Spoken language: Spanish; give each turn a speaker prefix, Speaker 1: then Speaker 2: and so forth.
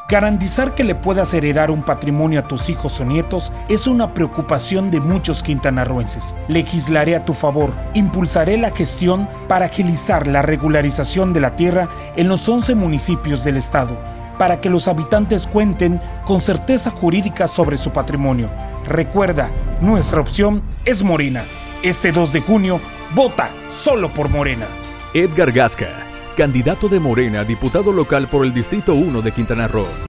Speaker 1: Garantizar que le puedas heredar un patrimonio a tus hijos o nietos es una preocupación de muchos quintanarroenses. Legislaré a tu favor, impulsaré la gestión para agilizar la regularización de la tierra en los 11 municipios del estado, para que los habitantes cuenten con certeza jurídica sobre su patrimonio. Recuerda, nuestra opción es Morena. Este 2 de junio, vota solo por Morena.
Speaker 2: Edgar Gasca, candidato de Morena a diputado local por el Distrito 1 de Quintana Roo.